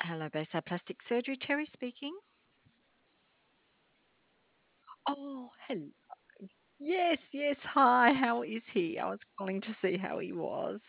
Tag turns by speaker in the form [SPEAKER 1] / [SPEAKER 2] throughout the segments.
[SPEAKER 1] Hello, Bayside Plastic Surgery. Terry speaking. Oh, hello. Yes, yes. Hi, how is he? I was calling to see how he was.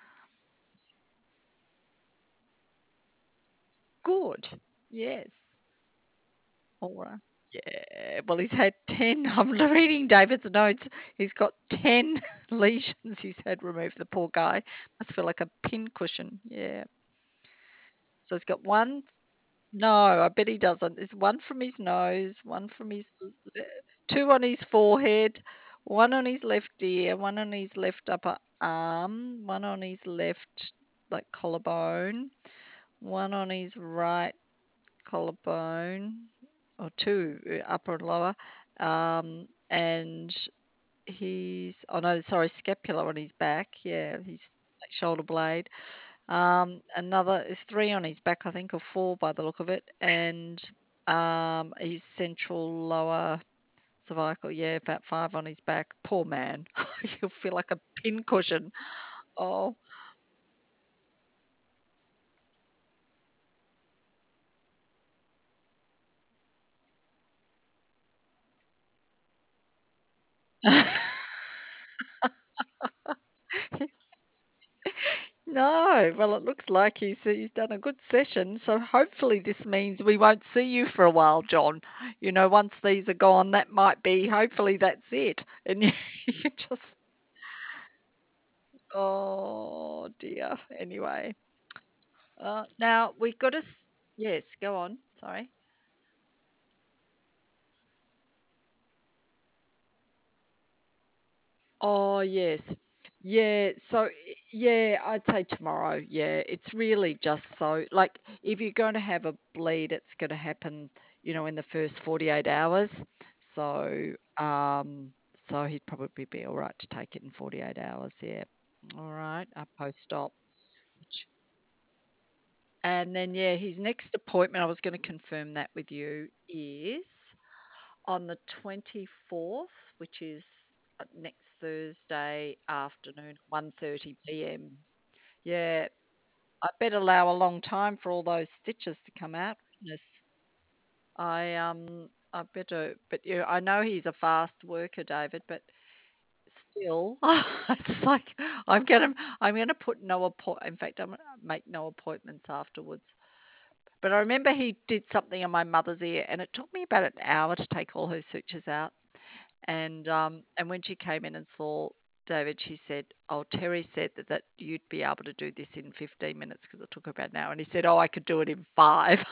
[SPEAKER 1] Good. Yes. All right. Yeah. Well, he's had 10. I'm reading David's notes. He's got 10 lesions he's had removed. The poor guy must feel like a pin cushion. Yeah. So he's got one. No, I bet he doesn't. There's one from his nose, one from his two on his forehead, one on his left ear, one on his left upper arm, one on his left like collarbone, one on his right collarbone, or two upper and lower, and he's oh no, sorry, scapula on his back. Yeah, his like, shoulder blade. Another is three on his back, I think, or four by the look of it, and his central lower cervical, yeah, about five on his back. Poor man, you'll feel like a pincushion. Oh, no. Well, it looks like he's done a good session. So hopefully this means we won't see you for a while, John. You know, once these are gone, that might be. Hopefully that's it, and you just. Oh dear. Anyway. Now we've got to. Yes, go on. Sorry. Oh, yes. Yeah. So, yeah, I'd say tomorrow. Yeah. It's really just so, like, if you're going to have a bleed, it's going to happen, in the first 48 hours. So he'd probably be all right to take it in 48 hours. Yeah. All right. Post-op. And then, yeah, his next appointment, I was going to confirm that with you, is on the 24th, which is next Thursday afternoon, 1:30 p.m. Yeah, I better allow a long time for all those stitches to come out. Goodness. I better, but I know he's a fast worker, David, but still, it's like I'm gonna put no appoint. In fact, I'm gonna make no appointments afterwards. But I remember he did something on my mother's ear, and it took me about an hour to take all her sutures out. And when she came in and saw David, she said, "Oh, Terry said that you'd be able to do this in 15 minutes because it took her about an hour." And he said, "Oh, I could do it in five."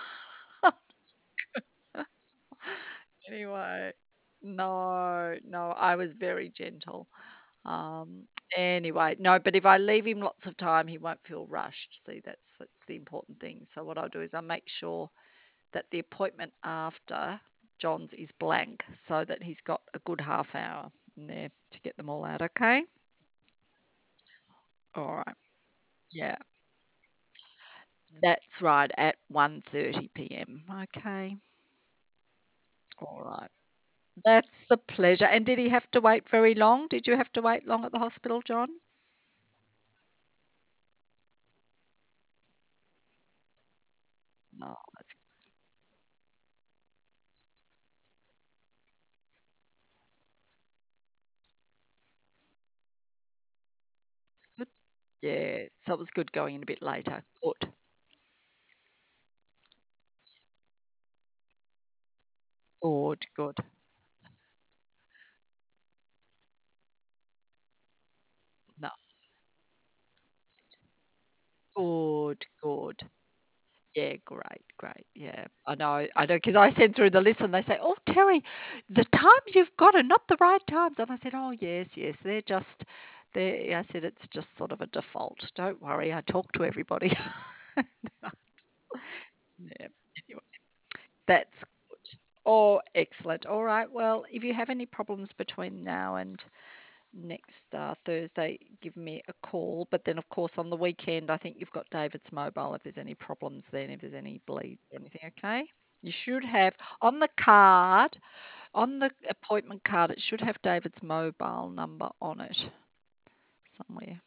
[SPEAKER 1] Anyway, no, no, I was very gentle. Um, anyway, no, but if I leave him lots of time, he won't feel rushed. See, that's the important thing. So what I'll do is I'll make sure that the appointment after John's is blank so that he's got a good half hour in there to get them all out, okay? All right. Yeah, that's right at 1:30 p.m. Okay. All right. That's a pleasure. And did he have to wait very long? Did you have to wait long at the hospital, John? No, that's good. Yeah, so it was good going in a bit later. Good. Good, good. No, good, good. Yeah, great, great. Yeah, I know, because I sent through the list and they say, "Oh, Terry, the times you've got are not the right times." And I said, "Oh, yes, yes, I said, "It's just sort of a default. Don't worry, I talk to everybody." Yeah, anyway, that's good. Oh, excellent. All right. Well, if you have any problems between now and next Thursday, give me a call. But then, of course, on the weekend, I think you've got David's mobile if there's any problems then, if there's any bleeds or anything, okay? You should have on the card, on the appointment card, it should have David's mobile number on it somewhere.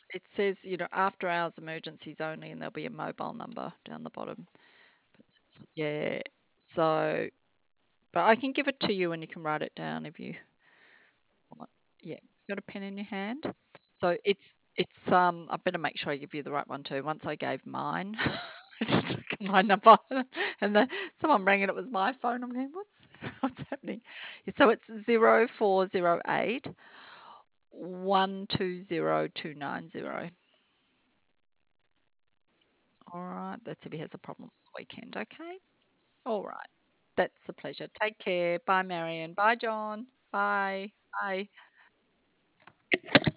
[SPEAKER 1] It says, after hours emergencies only, and there'll be a mobile number down the bottom. Yeah. So, but I can give it to you and you can write it down if you want. Yeah. Got a pen in your hand? So I better make sure I give you the right one too. Once I gave mine, I just took my number and then someone rang and it was my phone. I'm going, what's happening? So it's 0408 120290. All right. That's if he has a problem on the weekend. Okay. All right. That's a pleasure. Take care. Bye, Marion. Bye, John. Bye. Bye.